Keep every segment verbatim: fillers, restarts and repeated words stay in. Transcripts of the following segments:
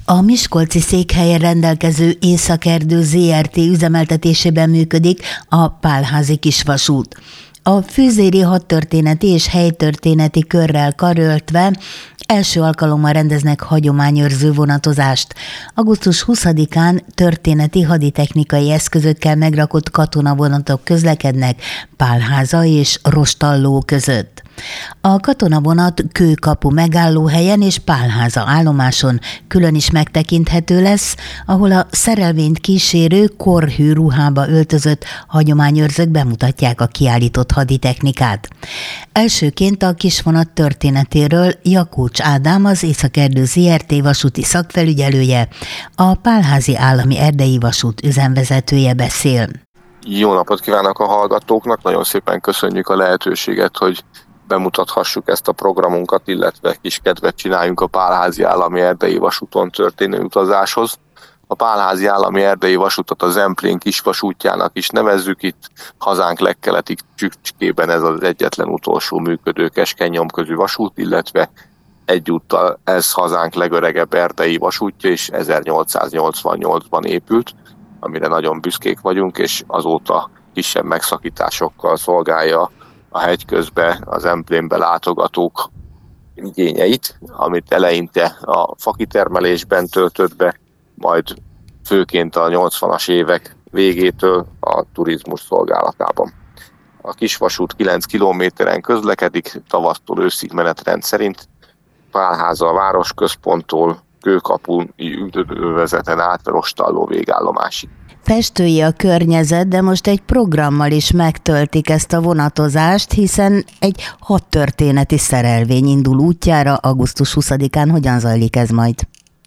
A miskolci székhelyen rendelkező Északerdő zé er té üzemeltetésében működik a Pálházi kisvasút. A fűzéri hadtörténeti és helytörténeti körrel karöltve első alkalommal rendeznek hagyományőrző vonatozást. augusztus huszadikán történeti haditechnikai eszközökkel megrakott katonavonatok közlekednek Pálháza és Rostalló között. A katonavonat Kőkapu megállóhelyen és Pálháza állomáson külön is megtekinthető lesz, ahol a szerelvényt kísérő korhű ruhába öltözött hagyományőrzők bemutatják a kiállított haditechnikát. Elsőként a kisvonat történetéről Jakócs Ádám, az Északerdő zé er té vasúti szakfelügyelője, a Pálházi Állami Erdei Vasút üzemvezetője beszél. Jó napot kívánok a hallgatóknak, nagyon szépen köszönjük a lehetőséget, hogy bemutathassuk ezt a programunkat, illetve kis kedvet csináljunk a Pálházi Állami Erdei Vasúton történő utazáshoz. A Pálházi Állami Erdei Vasútot a Zemplén kisvasútjának is nevezzük, itt hazánk legkeleti csücskében ez az egyetlen utolsó működő keskenynyomközű vasút, illetve egyúttal ez hazánk legöregebb erdei vasútja, és ezernyolcszáznyolcvannyolcban épült, amire nagyon büszkék vagyunk, és azóta kisebb megszakításokkal szolgálja a hegyközbe, az Zemplénbe látogatók igényeit, amit eleinte a fakitermelésben töltött be, majd főként a nyolcvanas évek végétől a turizmus szolgálatában. A kisvasút kilenc kilométeren közlekedik, tavasztól őszig menetrend szerint, Pálháza a városközponttól Kőkapun üdvözeten át Rostalló végállomásig. Festői a környezet, de most egy programmal is megtöltik ezt a vonatozást, hiszen egy hadtörténeti szerelvény indul útjára augusztus huszadikán. Hogyan zajlik ez majd?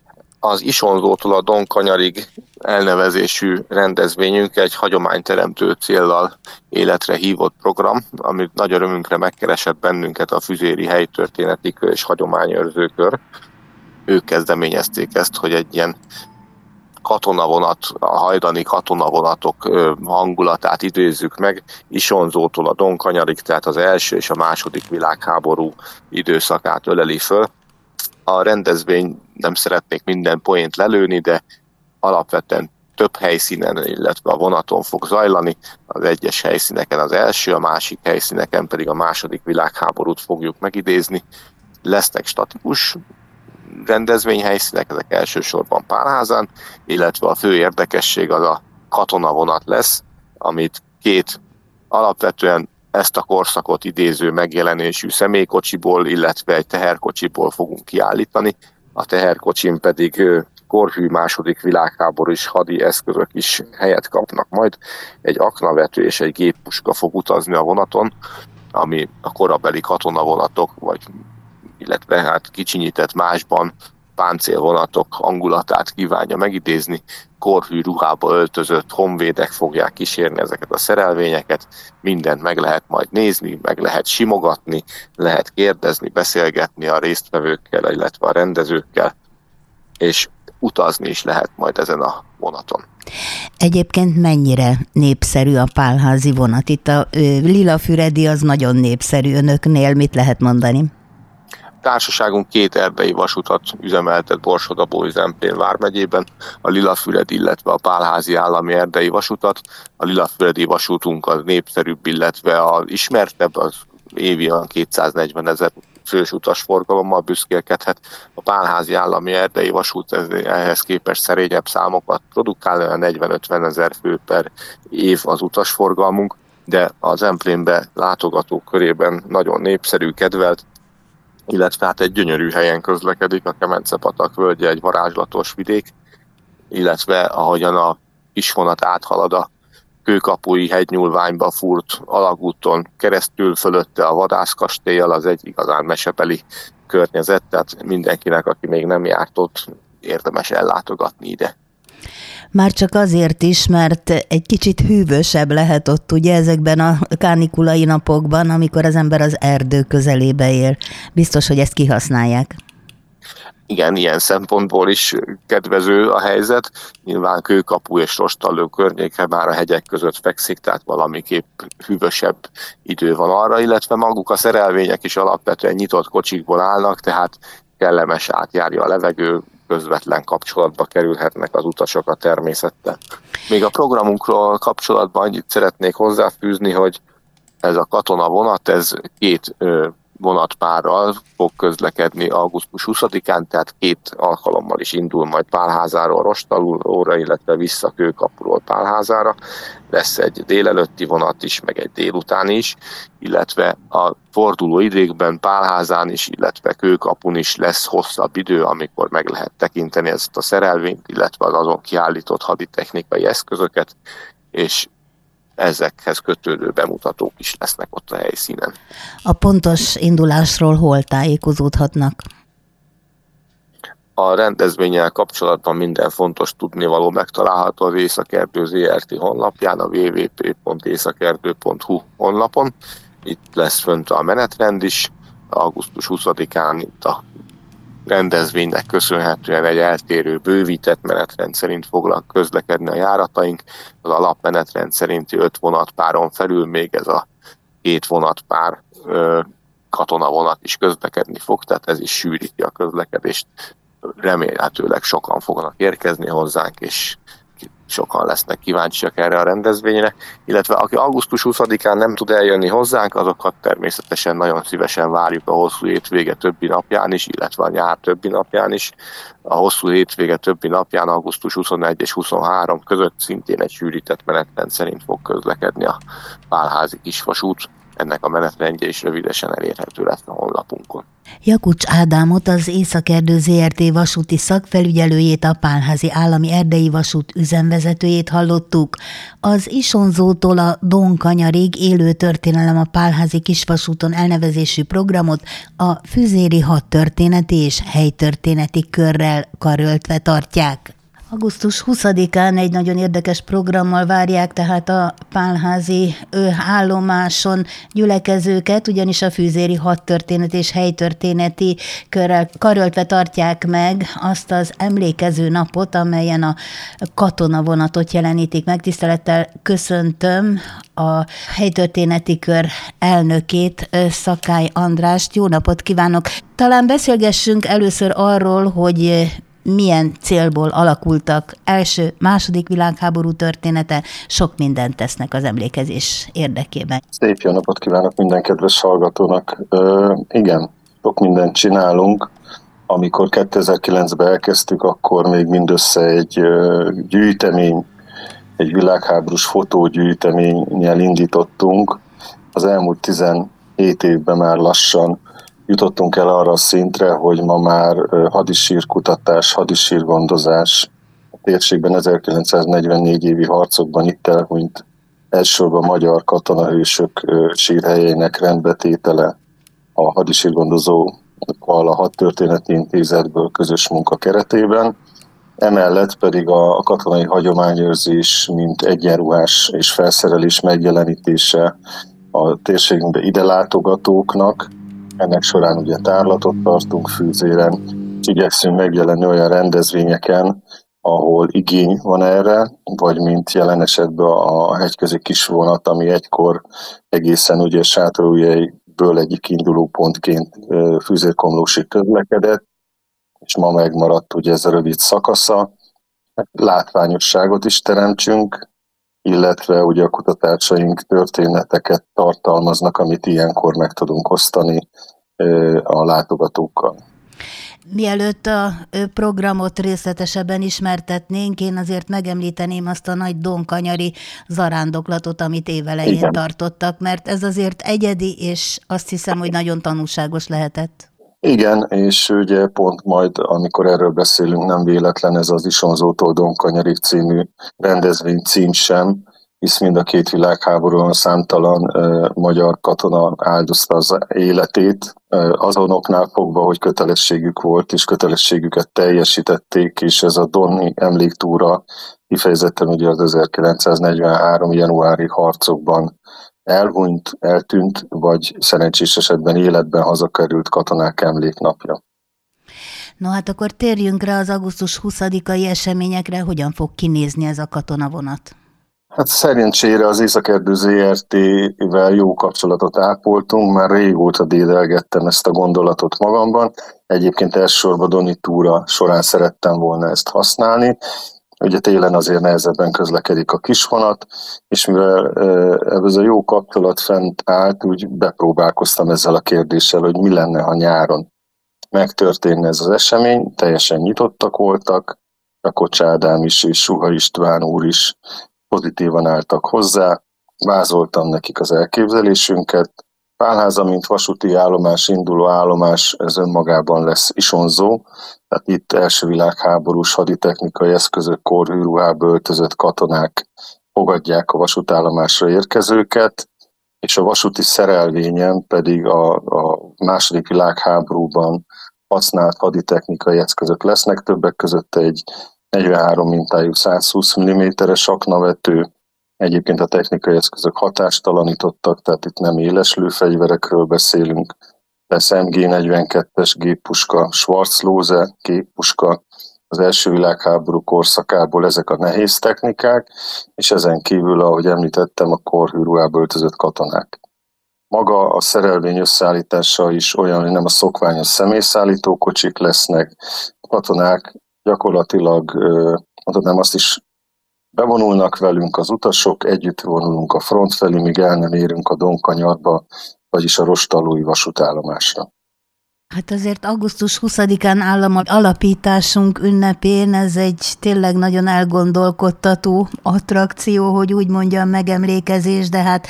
Az Isonzótól a Donkanyarig elnevezésű rendezvényünk egy hagyományteremtő céllal életre hívott program, amit nagy örömünkre megkeresett bennünket a Füzéri Helytörténeti Kör és Hagyományőrző Kör. Ők kezdeményezték ezt, hogy egy ilyen katonavonat, a hajdani katonavonatok hangulatát idézzük meg, Isonzótól a Donkanyarig, tehát az első és a második világháború időszakát öleli föl. A rendezvény, nem szeretnék minden poént lelőni, de alapvetően több helyszínen, illetve a vonaton fog zajlani. Az egyes helyszíneken az első, a másik helyszíneken pedig a második világháborút fogjuk megidézni. Lesznek statikus rendezvényhelyszínek, ezek elsősorban Pálházán, illetve a fő érdekesség az a katonavonat lesz, amit két alapvetően ezt a korszakot idéző megjelenésű személykocsiból, illetve egy teherkocsiból fogunk kiállítani. A teherkocsin pedig korhű második világháborús hadi eszközök is helyet kapnak majd. Egy aknavető és egy géppuska fog utazni a vonaton, ami a korabeli katonavonatok, vagy illetve hát kicsinyített másban páncélvonatok hangulatát kívánja megidézni. Korhű ruhába öltözött honvédek fogják kísérni ezeket a szerelvényeket, mindent meg lehet majd nézni, meg lehet simogatni, lehet kérdezni, beszélgetni a résztvevőkkel, illetve a rendezőkkel, és utazni is lehet majd ezen a vonaton. Egyébként mennyire népszerű a pálházi vonat? Itt a Lilafüredi az nagyon népszerű, önöknél mit lehet mondani? Társaságunk két erdei vasutat üzemeltet Borsod-Abaúj-Zemplén vármegyében, a Lilafüredi, illetve a Pálházi Állami Erdei Vasutat. A Lilafüredi vasútunk az népszerűbb, illetve az ismertebb, az évi a kétszáznegyvenezer fős utasforgalommal büszkélkedhet. A Pálházi Állami Erdei Vasút ehhez képest szerényebb számokat produkál, a negyven-ötvenezer fő per év az utasforgalmunk, de az Zemplénbe látogatók körében nagyon népszerű, kedvelt, illetve hát egy gyönyörű helyen közlekedik, a Kemence-patak völgye egy varázslatos vidék, illetve ahogyan a kisvonat áthalad a Kőkapui hegynyúlványba fúrt alagúton keresztül, fölötte a vadászkastélyal, az egy igazán mesebeli környezet, tehát mindenkinek, aki még nem járt ott, érdemes ellátogatni ide. Már csak azért is, mert egy kicsit hűvösebb lehet ott ugye ezekben a kánikulai napokban, amikor az ember az erdő közelébe él. Biztos, hogy ezt kihasználják. Igen, ilyen szempontból is kedvező a helyzet. Nyilván Kőkapu és Rostalló környéke már a hegyek között fekszik, tehát valamiképp hűvösebb idő van arra, illetve maguk a szerelvények is alapvetően nyitott kocsikból állnak, tehát kellemes, átjárja a levegő, közvetlen kapcsolatba kerülhetnek az utasok a természettel. Még a programunkról kapcsolatban annyit szeretnék hozzáfűzni, hogy ez a katonavonat, ez két vonatpárral fog közlekedni augusztus huszadikán, tehát két alkalommal is indul majd Pálházáról Rostalóra, illetve vissza Kőkapuról Pálházára. Lesz egy délelőtti vonat is, meg egy délutáni is, illetve a forduló időkben Pálházán is, illetve Kőkapun is lesz hosszabb idő, amikor meg lehet tekinteni ezt a szerelvényt, illetve az azon kiállított haditechnikai eszközöket, és ezekhez kötődő bemutatók is lesznek ott a helyszínen. A pontos indulásról hol tájékozódhatnak? A rendezvénnyel kapcsolatban minden fontos tudnivaló megtalálható az Északerdő zé er té honlapján, a double-u double-u double-u pont északerdő pont hu honlapon. Itt lesz fönt a menetrend is. augusztus huszadikán itt a rendezvénynek köszönhetően egy eltérő, bővített menetrend szerint fognak közlekedni a járataink. Az alapmenetrend szerinti öt vonatpáron felül még ez a két vonatpár ö, katonavonat is közlekedni fog, tehát ez is sűríti a közlekedést. Remélhetőleg sokan fognak érkezni hozzánk, és sokan lesznek kíváncsiak erre a rendezvényre, illetve aki augusztus huszadikán nem tud eljönni hozzánk, azokat természetesen nagyon szívesen várjuk a hosszú hétvége többi napján is, illetve a nyár többi napján is. A hosszú hétvége többi napján augusztus huszonegy és huszonhárom között szintén egy sűrített menetrend szerint fog közlekedni a Pálházi kisvasút. Ennek a menetrendje is rövidesen elérhető lesz a honlapunkon. Jakucs Ádámot, az Északerdő zé er té vasúti szakfelügyelőjét, a Pálházi Állami Erdei Vasút üzemvezetőjét hallottuk. Az Isonzótól a Donkanyarig élő történelem a Pálházi kisvasúton elnevezésű programot a Füzéri hadtörténeti és helytörténeti körrel karöltve tartják. augusztus huszadikán egy nagyon érdekes programmal várják tehát a pálházi állomáson gyülekezőket, ugyanis a Füzéri hadtörténet és helytörténeti körrel karöltve tartják meg azt az emlékező napot, amelyen a katonavonatot jelenítik meg. Tisztelettel köszöntöm a helytörténeti kör elnökét, Szakály Andrást. Jó napot kívánok! Talán beszélgessünk először arról, hogy milyen célból alakultak első, második világháború története, sok mindent tesznek az emlékezés érdekében. Szép jó napot kívánok minden kedves hallgatónak. Ö, igen, sok mindent csinálunk. Amikor kétezer-kilencben elkezdtük, akkor még mindössze egy ö, gyűjtemény, egy világháborús fotógyűjteménnyel indítottunk. Az elmúlt tizenhét évben már lassan jutottunk el arra a szintre, hogy ma már hadisírkutatás, hadisírgondozás, a térségben ezerkilencszáznegyvennégy évi harcokban itt elhunyt elsősorban magyar katonahősök sírhelyének rendbetétele a hadisírgondozókkal a Hadtörténeti Intézetből közös munka keretében. Emellett pedig a katonai hagyományőrzés, mint egyenruhás és felszerelés megjelenítése a térségünkbe ide látogatóknak. Ennek során ugye tárlatot tartunk Fűzéren, és igyekszünk megjelenni olyan rendezvényeken, ahol igény van erre, vagy mint jelen esetben a hegyközi kisvonat, ami egykor egészen ugye Sátorújhelyből egyik indulópontként Fűzér-Komlósig közlekedett, és ma megmaradt ugye ez a rövid szakasza. Látványosságot is teremtsünk, illetve ugye a kutatásaink történeteket tartalmaznak, amit ilyenkor meg tudunk osztani a látogatókkal. Mielőtt a programot részletesebben ismertetnénk, én azért megemlíteném azt a nagy donkanyari zarándoklatot, amit évelején Igen. tartottak, mert ez azért egyedi, és azt hiszem, hogy nagyon tanulságos lehetett. Igen, és ugye pont majd, amikor erről beszélünk, nem véletlen ez az Isonzótól Donkanyarig című rendezvény cím sem, hisz mind a két világháborúban számtalan uh, magyar katona áldozta az életét, uh, azonoknál fogva, hogy kötelességük volt, és kötelességüket teljesítették, és ez a Donni emléktúra kifejezetten ugye az ezerkilencszáznegyvenhárom januári harcokban elhunyt, eltűnt, vagy szerencsés esetben életben hazakerült katonák emléknapja. No hát akkor térjünk rá az augusztus huszadikai eseményekre, hogyan fog kinézni ez a katonavonat? Hát szerencsére az Északerdő zé er té-vel jó kapcsolatot ápoltunk, már régóta dédelgettem ezt a gondolatot magamban. Egyébként elsősorban Doni túra során szerettem volna ezt használni. Ugye télen azért nehezebben közlekedik a kisvonat, és mivel ez a jó kapcsolat fent állt, úgy bepróbálkoztam ezzel a kérdéssel, hogy mi lenne, ha nyáron megtörténne ez az esemény. Teljesen nyitottak voltak, Rakocs Ádám is és Suha István úr is pozitívan álltak hozzá, vázoltam nekik az elképzelésünket. Pálháza, mint vasúti állomás, induló állomás, ez önmagában lesz isonzó, tehát itt első világháborús haditechnikai eszközök, kórhűruhába öltözött katonák fogadják a vasútállomásra érkezőket, és a vasúti szerelvényen pedig a, a második világháborúban használt haditechnikai eszközök lesznek, többek között egy negyvenhárom mintájú százhúsz milliméteres aknavető. Egyébként a technikai eszközök hatástalanítottak, tehát itt nem éles lőfegyverekről beszélünk. Lesz em gé negyvenkettes géppuska, Schwarzlose géppuska, az első világháború korszakából ezek a nehéz technikák, és ezen kívül, ahogy említettem, a kórhűruhába öltözött katonák. Maga a szerelvény összeállítása is olyan, hogy nem a szokványos személyszállító kocsik lesznek, a katonák gyakorlatilag, mondhatnám azt is, bevonulnak velünk az utasok, együtt vonulunk a front felé, míg el nem érünk a Donkanyarba, vagyis a Rostalói vasútállomásra. Hát azért augusztus huszadikán állam alapításunk ünnepén ez egy tényleg nagyon elgondolkodtató attrakció, hogy úgy mondjam, megemlékezés, de hát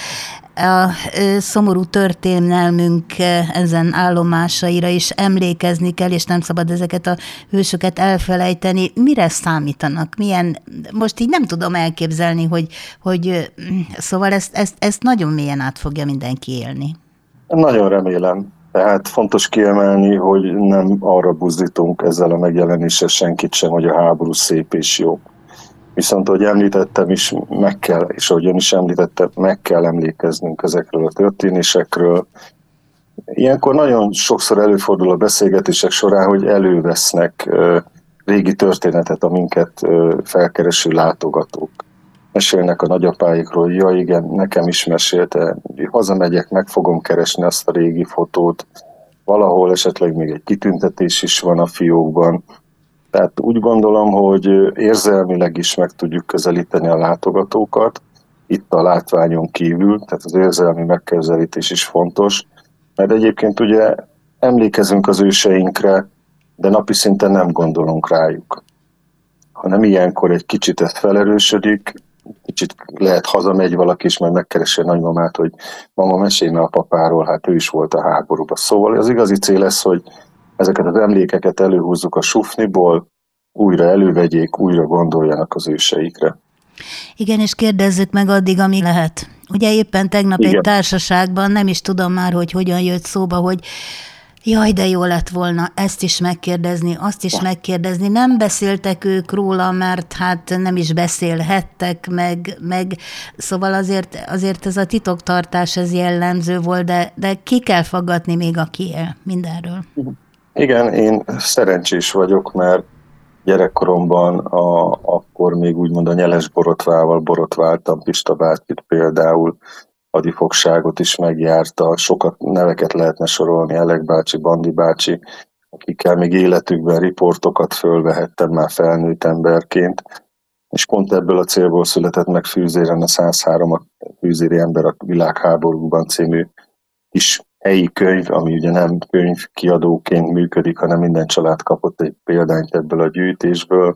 a szomorú történelmünk ezen állomásaira is emlékezni kell, és nem szabad ezeket a hősöket elfelejteni. Mire számítanak? Milyen, most így nem tudom elképzelni, hogy, hogy szóval ezt, ezt, ezt nagyon mélyen át fogja mindenki élni. Nagyon remélem. Tehát fontos kiemelni, hogy nem arra buzdítunk ezzel a megjelenéssel senkit sem, hogy a háború szép és jó. Viszont, ahogy említettem is, meg kell, és ahogy ön is említette, meg kell emlékeznünk ezekről a történésekről. Ilyenkor nagyon sokszor előfordul a beszélgetések során, hogy elővesznek régi történetet a minket felkereső látogatók. Mesélnek a nagyapáikról, ja igen, nekem is mesélte, hazamegyek, meg fogom keresni azt a régi fotót, valahol esetleg még egy kitüntetés is van a fiókban. Tehát úgy gondolom, hogy érzelmileg is meg tudjuk közelíteni a látogatókat, itt a látványon kívül, tehát az érzelmi megközelítés is fontos, mert egyébként ugye emlékezünk az őseinkre, de napi szinten nem gondolunk rájuk. Hanem ilyenkor egy kicsit ez felerősödik, kicsit lehet hazamegy valaki, és majd megkeresi a nagymamát, hogy mama, mesélj már a papáról, hát ő is volt a háborúban. Szóval az igazi cél lesz, hogy ezeket az emlékeket előhúzzuk a sufniból, újra elővegyék, újra gondoljanak az őseikre. Igen, és kérdezzük meg addig, amíg lehet. Ugye éppen tegnap Igen. egy társaságban, nem is tudom már, hogy hogyan jött szóba, hogy jaj, de jó lett volna ezt is megkérdezni, azt is megkérdezni. Nem beszéltek ők róla, mert hát nem is beszélhettek, meg, meg szóval azért, azért ez a titoktartás ez jellemző volt, de, de ki kell faggatni még, aki él mindenről. Igen, én szerencsés vagyok, mert gyerekkoromban a, akkor még úgymond a nyeles borotvával borotváltam, Pista bácsit például, hadifogságot is megjárta, sokat neveket lehetne sorolni, Elek bácsi, Bandi bácsi, akikkel még életükben riportokat fölvehettem már felnőtt emberként, és pont ebből a célból született meg Fűzéren a száz három, a Fűzéri ember a világháborúban című kis helyi könyv, ami ugye nem könyvkiadóként működik, hanem minden család kapott egy példányt ebből a gyűjtésből,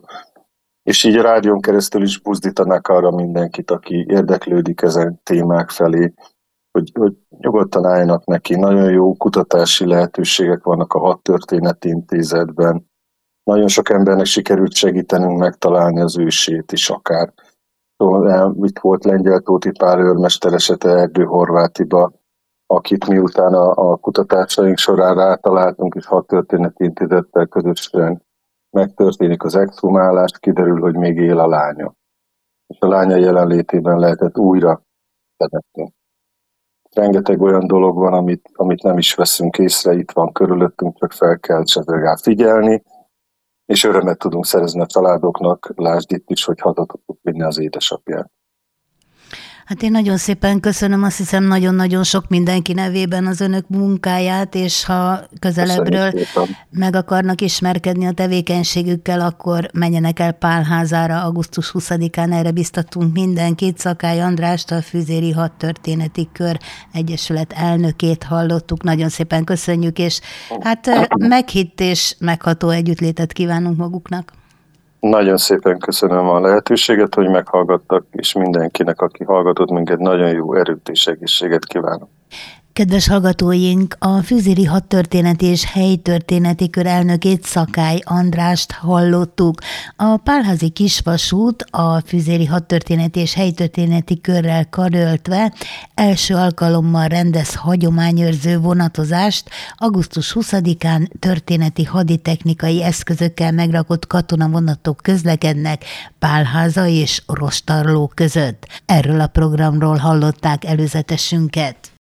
és így a rádión keresztül is buzdítanak arra mindenkit, aki érdeklődik ezen témák felé, hogy, hogy nyugodtan álljanak neki. Nagyon jó kutatási lehetőségek vannak a Hadtörténeti Intézetben. Nagyon sok embernek sikerült segítenünk megtalálni az ősét is akár. Szóval itt volt Lengyel Tóti Pál őrmester esete Erdő-Horvátiba, akit miután a, a kutatásaink során rátaláltunk, és Hadtörténeti Intézettel közösen megtörténik az exhumálás, kiderül, hogy még él a lánya. És a lánya jelenlétében lehetett újra temetni. Rengeteg olyan dolog van, amit, amit nem is veszünk észre, itt van körülöttünk, csak fel kell rá figyelni, és örömet tudunk szerezni a családoknak, lásd itt is, hogy haza tudtuk vinni az édesapját. Hát én nagyon szépen köszönöm, azt hiszem nagyon-nagyon sok mindenki nevében az önök munkáját, és ha közelebbről meg akarnak ismerkedni a tevékenységükkel, akkor menjenek el Pálházára augusztus huszadikán, erre biztatunk mindenkit. Szakály Andrást, a Füzéri Hadtörténeti Kör Egyesület elnökét hallottuk, nagyon szépen köszönjük, és hát meghitt és megható együttlétet kívánunk maguknak. Nagyon szépen köszönöm a lehetőséget, hogy meghallgattak, és mindenkinek, aki hallgatott minket, nagyon jó erőt és egészséget kívánok. Kedves hallgatóink, a Füzéri Hadtörténeti és Helytörténeti Kör elnökét, Szakály Andrást hallottuk. A Pálházi Kisvasút a Füzéri Hadtörténeti és Helytörténeti Körrel karöltve első alkalommal rendez hagyományőrző vonatozást. augusztus huszadikán történeti haditechnikai eszközökkel megrakott katonavonatok közlekednek Pálháza és Rostarló között. Erről a programról hallották előzetesünket.